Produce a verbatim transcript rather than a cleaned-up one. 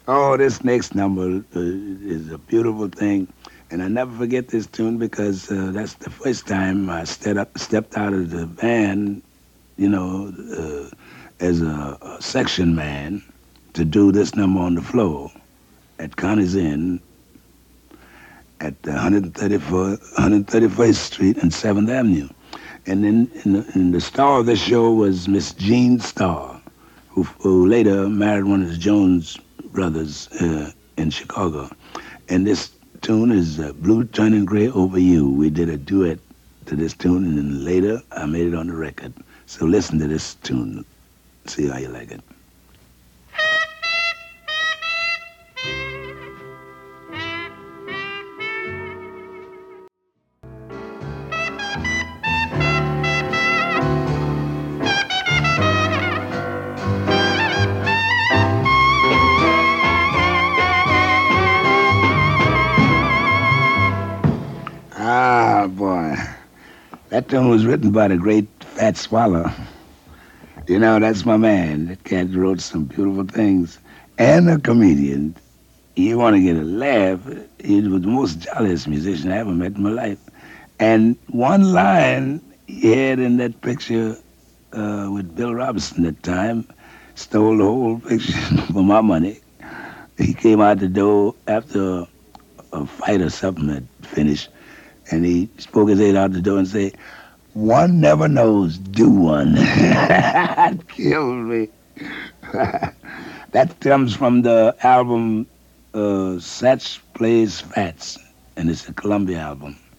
Oh, this next number uh, is a beautiful thing. And I never forget this tune because uh, that's the first time I stepped, up, stepped out of the band, you know, uh, as a, a section man to do this number on the floor at Connie's Inn at one thirty-first Street and seventh Avenue. And then in the, in the star of the show was Miss Jean Starr, who, who later married one of the Jones brothers uh, in Chicago. And this tune is uh, Blue Turning Gray Over You. We did a duet to this tune, and then later I made it on the record. So listen to this tune, see how you like it. Ah, boy. That tune was written by the great Fat Swallow. You know, that's my man. That cat wrote some beautiful things. And a comedian. You want to get a laugh. He was the most jolliest musician I ever met in my life. And one line he had in that picture uh, with Bill Robinson at the time stole the whole picture for my money. He came out the door after a, a fight or something had finished, and he spoke his head out the door and said, "One never knows, do one." That killed me. That comes from the album uh, Satch Plays Fats, and it's a Columbia album.